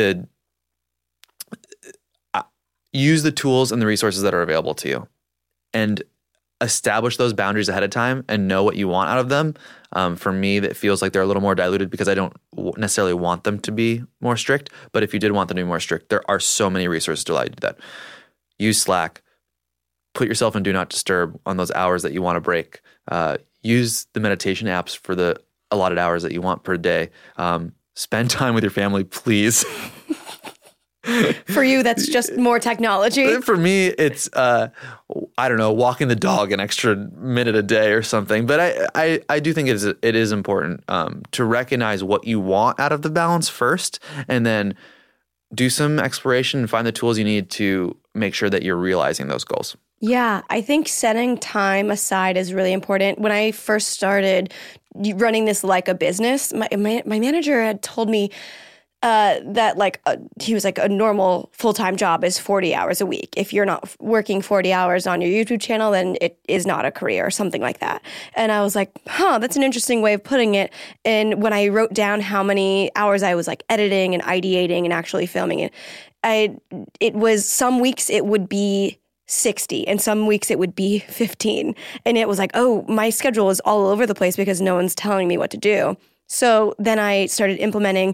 use the tools and the resources that are available to you and establish those boundaries ahead of time and know what you want out of them. For me, that feels like they're a little more diluted because I don't necessarily want them to be more strict. But if you did want them to be more strict, there are so many resources to allow you to do that. Use Slack. Put yourself in Do Not Disturb on those hours that you want to break. Use the meditation apps for the allotted hours that you want per day. Spend time with your family, please. For you, that's just more technology. For me, it's, I don't know, walking the dog an extra minute a day or something. But I do think it is important to recognize what you want out of the balance first, and then do some exploration and find the tools you need to make sure that you're realizing those goals. Yeah, I think setting time aside is really important. When I first started running this like a business, my manager had told me that like he was like a normal full-time job is 40 hours a week. If you're not working 40 hours on your YouTube channel, then it is not a career or something like that. And I was like, that's an interesting way of putting it. And when I wrote down how many hours I was like editing and ideating and actually filming it, it was some weeks it would be 60 and some weeks it would be 15. And it was like, oh, my schedule is all over the place because no one's telling me what to do. So then I started implementing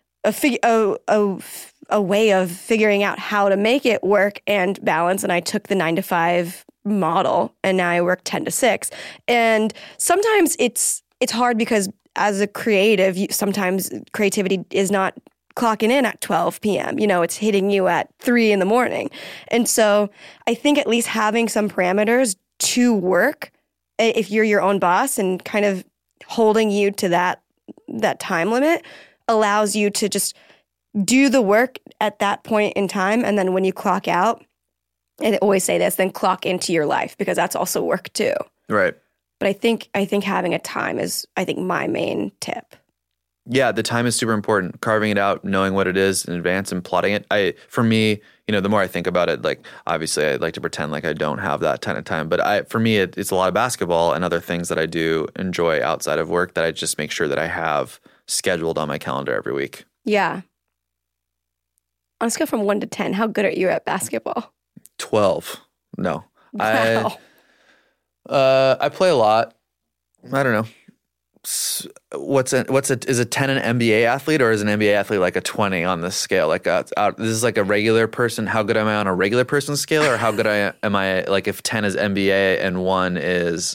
a way of figuring out how to make it work and balance. And I took the 9 to 5 model and now I work 10 to 6. And sometimes it's hard because as a creative, sometimes creativity is not clocking in at 12 p.m. You know, it's hitting you at 3 in the morning. And so I think at least having some parameters to work, if you're your own boss and kind of holding you to that time limit, allows you to just do the work at that point in time. And then when you clock out, and I always say this, then clock into your life because that's also work too. Right. But I think having a time is, I think, my main tip. Yeah, the time is super important. Carving it out, knowing what it is in advance and plotting it. For me, the more I think about it, like obviously I like to pretend like I don't have that ton of time, but for me it's a lot of basketball and other things that I do enjoy outside of work that I just make sure that I have scheduled on my calendar every week. Yeah. On a scale from 1 to 10, how good are you at basketball? 12. No. Wow. I play a lot. I don't know. Is a 10 an NBA athlete or is an NBA athlete like a 20 on this scale? Like this is like a regular person. How good am I on a regular person scale, or how good am I like if 10 is NBA and 1 is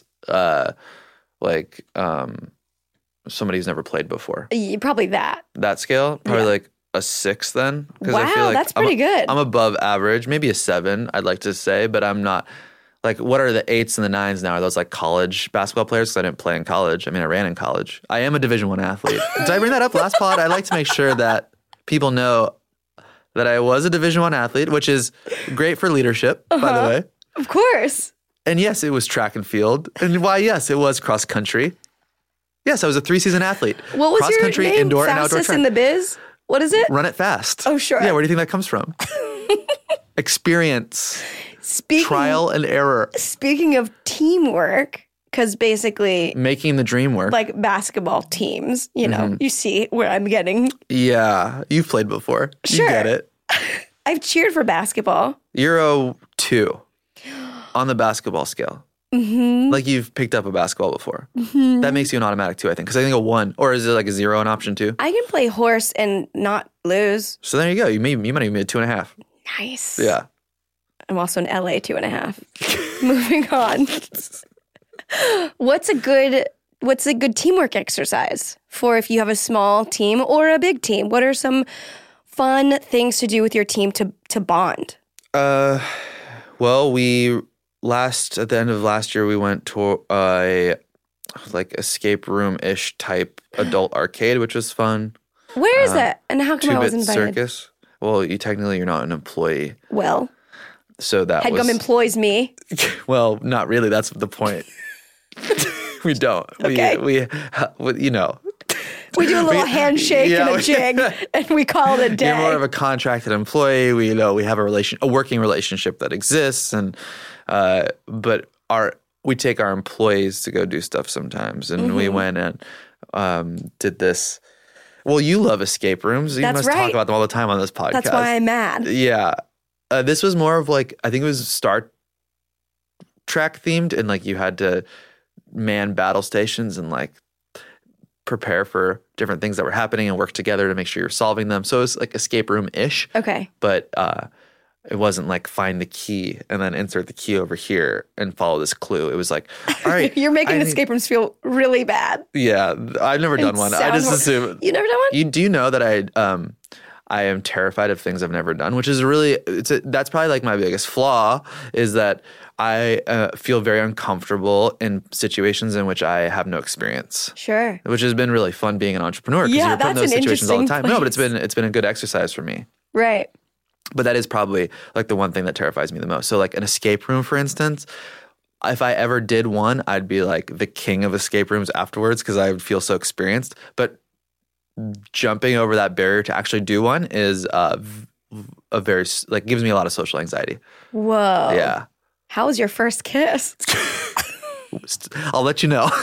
somebody who's never played before? Probably that. That scale? Probably Yeah. like a 6 then. Wow, I feel like that's pretty good. I'm above average, maybe a 7, I'd like to say, but I'm not. Like, what are the 8s and the 9s now? Are those like college basketball players? Because I didn't play in college. I mean, I ran in college. I am a Division I athlete. Did I bring that up last pod? I like to make sure that people know that I was a Division I athlete, which is great for leadership, by the way. Of course. And yes, it was track and field. And why, yes, it was cross country. Yes, I was a 3-season athlete. What was cross your country, name? indoor, and outdoor Fastest track. in the biz? What is it? Run it fast. Oh, sure. Yeah, where do you think that comes from? Experience. Speaking, Trial and error. Speaking of teamwork, because basically, Making the dream work. like basketball teams, you see where I'm getting. Yeah, you've played before. Sure. You get it. I've cheered for basketball. You're a 2 on the basketball scale. Mm-hmm. Like you've picked up a basketball before. Mm-hmm. That makes you an automatic 2, I think. Because I think a 1, or is it like a 0 an option 2? I can play horse and not lose. So there you go. You might even be a 2.5. Nice. Yeah. I'm also an LA 2.5. Moving on. What's a good teamwork exercise for if you have a small team or a big team? What are some fun things to do with your team to bond? Well, at the end of last year, we went to a like escape room-ish type adult arcade, which was fun. Where is that? And how come I 2-Bit wasn't invited? Circus. Well, you're not an employee. Well, So that HeadGum was... employs me. Well, not really. That's the point. We don't. Okay. We We do a little handshake and a jig, and we call it a day. You're more of a contracted employee. We have a working relationship that exists, and but we take our employees to go do stuff sometimes, and we went and did this. Well, you love escape rooms. You That's must right. talk about them all the time on this podcast. That's why I'm mad. Yeah. This was more of like, I think it was Star Trek themed, and like you had to man battle stations and like prepare for different things that were happening and work together to make sure you're solving them. So it was like escape room-ish. Okay. But it wasn't like find the key and then insert the key over here and follow this clue. It was like, all right. You're making escape rooms feel really bad. Yeah. I've never done one. I just assume. You never done one? Do you know that I am terrified of things I've never done, which is really, that's probably like my biggest flaw, is that I feel very uncomfortable in situations in which I have no experience. Sure. Which has been really fun being an entrepreneur because Yeah, you're put in that's those an situations all the interesting time. No, but place. it's been a good exercise for me. Right. But that is probably like the one thing that terrifies me the most. So like an escape room, for instance, if I ever did one, I'd be like the king of escape rooms afterwards because I would feel so experienced. But jumping over that barrier to actually do one is a very, like, gives me a lot of social anxiety. Whoa. Yeah. How was your first kiss? I'll let you know.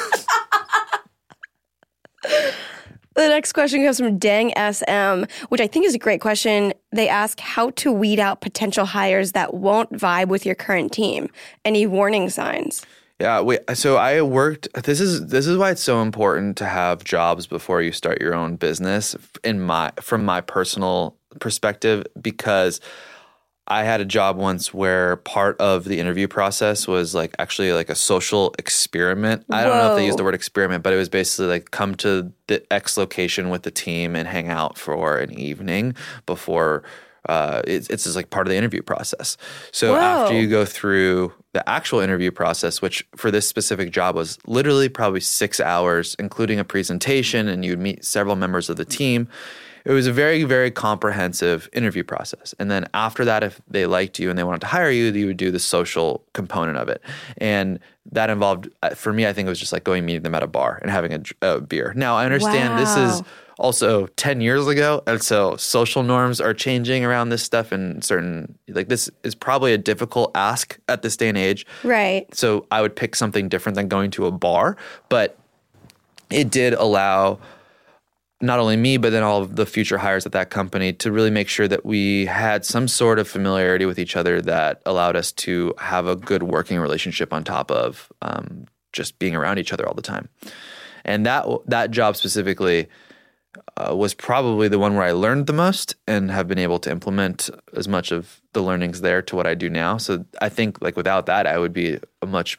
The next question comes from Dang SM, which I think is a great question. They ask how to weed out potential hires that won't vibe with your current team. Any warning signs? Yeah, so I worked. This is why it's so important to have jobs before you start your own business. From my personal perspective, because I had a job once where part of the interview process was like actually like a social experiment. I don't know if they used the word experiment, but it was basically like come to the X location with the team and hang out for an evening before it's just like part of the interview process. So after you go through the actual interview process, which for this specific job was literally probably 6 hours, including a presentation, and you'd meet several members of the team. It was a very, very comprehensive interview process. And then after that, if they liked you and they wanted to hire you, you would do the social component of it. And that involved, for me, I think it was just like going meeting them at a bar and having a beer. Now, I understand this is also 10 years ago. And so social norms are changing around this stuff, and certain, like, this is probably a difficult ask at this day and age. Right. So I would pick something different than going to a bar. But it did allow not only me, but then all of the future hires at that company to really make sure that we had some sort of familiarity with each other that allowed us to have a good working relationship on top of just being around each other all the time. And that job specifically was probably the one where I learned the most and have been able to implement as much of the learnings there to what I do now. So I think, like, without that, I'd be in a much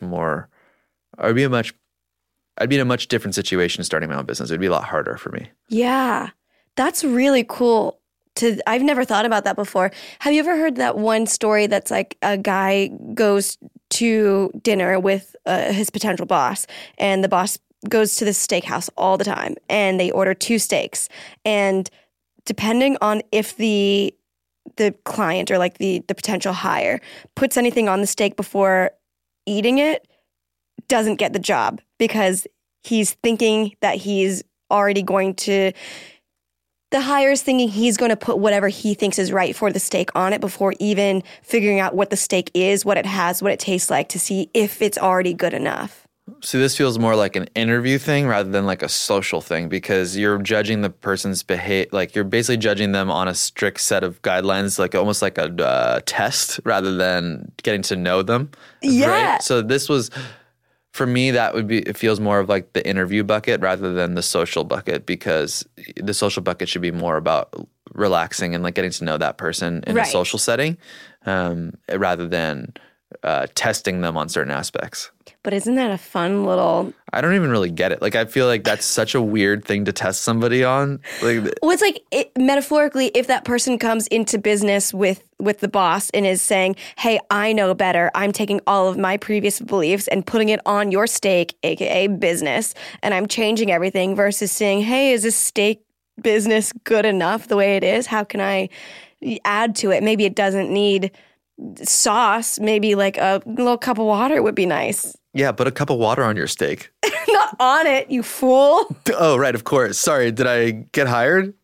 different situation starting my own business. It'd be a lot harder for me. Yeah, that's really cool. I've never thought about that before. Have you ever heard that one story that's like a guy goes to dinner with his potential boss, and the boss goes to the steakhouse all the time, and they order 2 steaks. And depending on if the client or like the potential hire puts anything on the steak before eating it, doesn't get the job, because he's thinking that he's already going to, the hire's thinking he's going to put whatever he thinks is right for the steak on it before even figuring out what the steak is, what it has, what it tastes like, to see if it's already good enough. So this feels more like an interview thing rather than like a social thing, because you're judging the person's behavior, like you're basically judging them on a strict set of guidelines, like almost like a test rather than getting to know them. Yeah. Right? So this was, for me, it feels more of like the interview bucket rather than the social bucket, because the social bucket should be more about relaxing and like getting to know that person in a social setting rather than testing them on certain aspects. But isn't that a fun little... I don't even really get it. Like, I feel like that's such a weird thing to test somebody on. Like, well, it's like, metaphorically, if that person comes into business with the boss and is saying, hey, I know better, I'm taking all of my previous beliefs and putting it on your steak, aka business, and I'm changing everything, versus saying, hey, is this steak business good enough the way it is? How can I add to it? Maybe it doesn't need sauce. Maybe like a little cup of water would be nice. Yeah, but a cup of water on your steak. Not on it, you fool. Oh, right, of course. Sorry, did I get hired?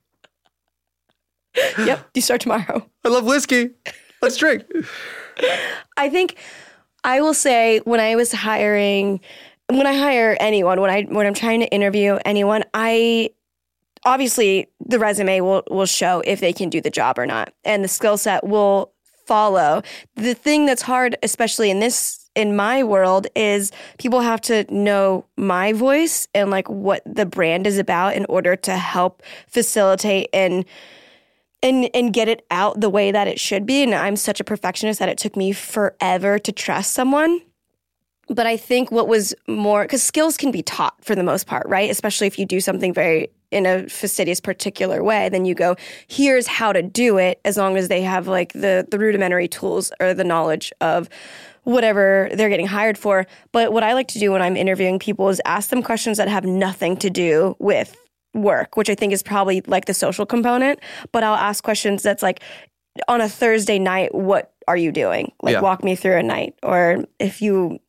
Yep, you start tomorrow. I love whiskey. Let's drink. I think I will say when I hire anyone, when I'm trying to interview anyone, obviously the resume will show if they can do the job or not, and the skill set will follow. The thing that's hard, especially in my world, is people have to know my voice and like what the brand is about in order to help facilitate and get it out the way that it should be. And I'm such a perfectionist that it took me forever to trust someone. But I think what was more, because skills can be taught for the most part, right? Especially if you do something in a fastidious particular way, then you go, here's how to do it, as long as they have like the rudimentary tools or the knowledge of whatever they're getting hired for. But what I like to do when I'm interviewing people is ask them questions that have nothing to do with work, which I think is probably like the social component. But I'll ask questions that's like, on a Thursday night, what are you doing? Like, walk me through a night. Or if you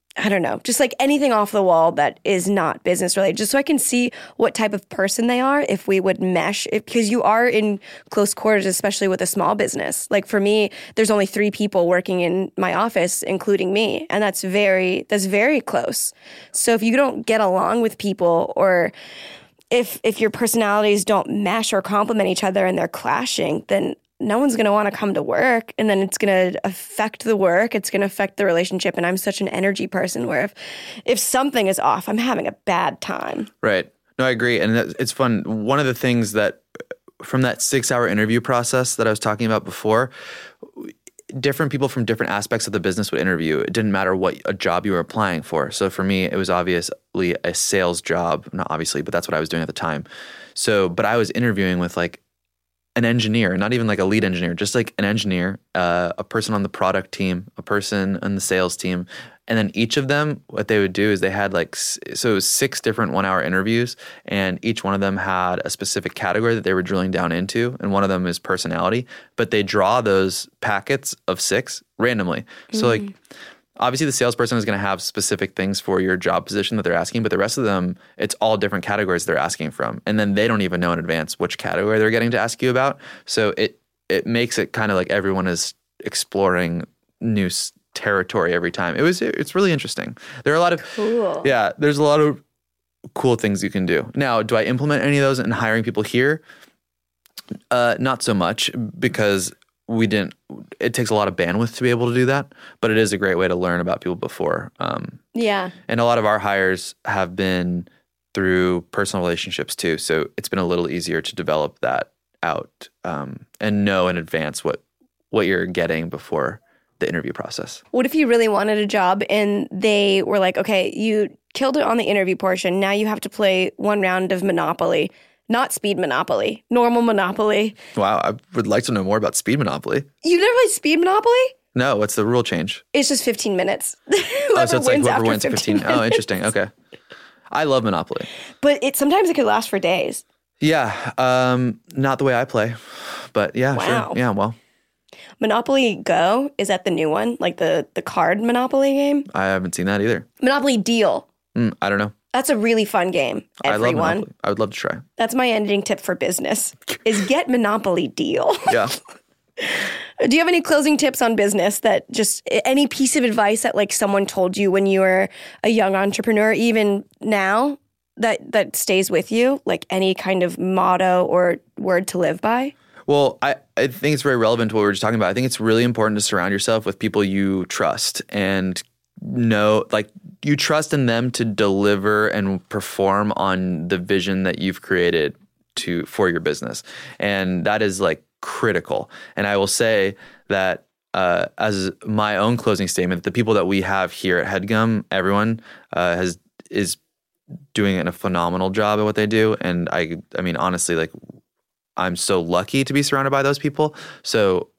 I don't know, just like anything off the wall that is not business related, just so I can see what type of person they are if we would mesh. Because you are in close quarters, especially with a small business. Like for me, there's only 3 people working in my office, including me, and that's very close. So if you don't get along with people, or if your personalities don't mesh or complement each other and they're clashing, then no one's going to want to come to work, and then it's going to affect the work. It's going to affect the relationship. And I'm such an energy person where if something is off, I'm having a bad time. Right. No, I agree. And it's fun. One of the things that from that 6-hour interview process that I was talking about before, different people from different aspects of the business would interview. It didn't matter what a job you were applying for. So for me, it was obviously a sales job. Not obviously, but that's what I was doing at the time. So, but I was interviewing with like an engineer, not even like a lead engineer, just like an engineer, a person on the product team, a person on the sales team. And then each of them, what they would do is they had like, so it was 6 different 1-hour interviews, and each one of them had a specific category that they were drilling down into. And one of them is personality, but they draw those packets of 6 randomly. So like, obviously the salesperson is going to have specific things for your job position that they're asking, but the rest of them, it's all different categories they're asking from. And then they don't even know in advance which category they're getting to ask you about. So it makes it kind of like everyone is exploring new territory every time. It's really interesting. There are a lot of Cool. Yeah, there's a lot of cool things you can do. Now, do I implement any of those in hiring people here? Not so much, because it takes a lot of bandwidth to be able to do that, but it is a great way to learn about people before. Yeah. And a lot of our hires have been through personal relationships too. So it's been a little easier to develop that out and know in advance what you're getting before the interview process. What if you really wanted a job and they were like, okay, you killed it on the interview portion. Now you have to play 1 round of Monopoly. Not Speed Monopoly, normal Monopoly. Wow, I would like to know more about Speed Monopoly. You've never played Speed Monopoly? No, what's the rule change? It's just 15 minutes. So it's like whoever wins after 15. Oh, interesting. Okay. I love Monopoly. But sometimes it could last for days. Yeah, not the way I play, but yeah, Wow. sure. Yeah, well. Monopoly Go, is that the new one? Like the card Monopoly game? I haven't seen that either. Monopoly Deal. I don't know. That's a really fun game. I love Everyone. Monopoly. I would love to try. That's my ending tip for business, is get Monopoly Deal. Yeah. Do you have any closing tips on business, that just any piece of advice that like someone told you when you were a young entrepreneur, even now, that stays with you? Like any kind of motto or word to live by? Well, I think it's very relevant to what we were just talking about. I think it's really important to surround yourself with people you trust and know, like you trust in them to deliver and perform on the vision that you've created for your business. And that is like critical. And I will say that as my own closing statement, the people that we have here at HeadGum, everyone is doing a phenomenal job at what they do. And I mean, honestly, like I'm so lucky to be surrounded by those people. So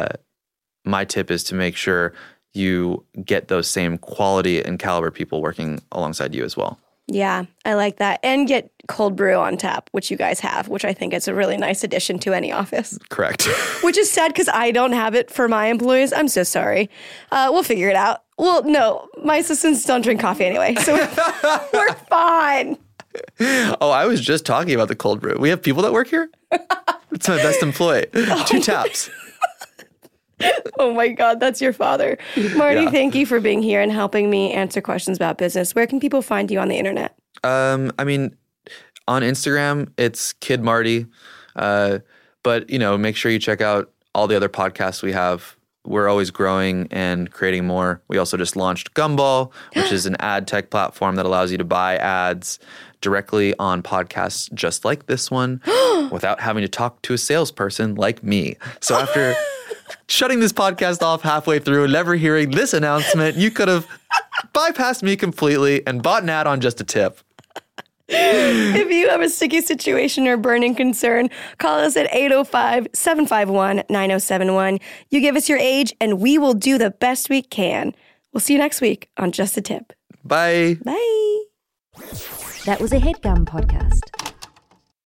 my tip is to make sure you get those same quality and caliber people working alongside you as well. Yeah, I like that. And get cold brew on tap, which you guys have, which I think is a really nice addition to any office. Correct. Which is sad because I don't have it for my employees. I'm so sorry. We'll figure it out. Well, no, my assistants don't drink coffee anyway, so we're fine. Oh, I was just talking about the cold brew. We have people that work here? It's my best employee. 2 taps. Oh my God, that's your father. Marty, Yeah. Thank you for being here and helping me answer questions about business. Where can people find you on the internet? I mean, on Instagram, it's Kid Marty. But, make sure you check out all the other podcasts we have. We're always growing and creating more. We also just launched Gumball, which is an ad tech platform that allows you to buy ads directly on podcasts just like this one without having to talk to a salesperson like me. So after shutting this podcast off halfway through, never hearing this announcement, you could have bypassed me completely and bought an ad on just a tip. If you have a sticky situation or burning concern, call us at 805-751-9071. You give us your age and we will do the best we can. We'll see you next week on Just a Tip. Bye. Bye. That was a HeadGum podcast.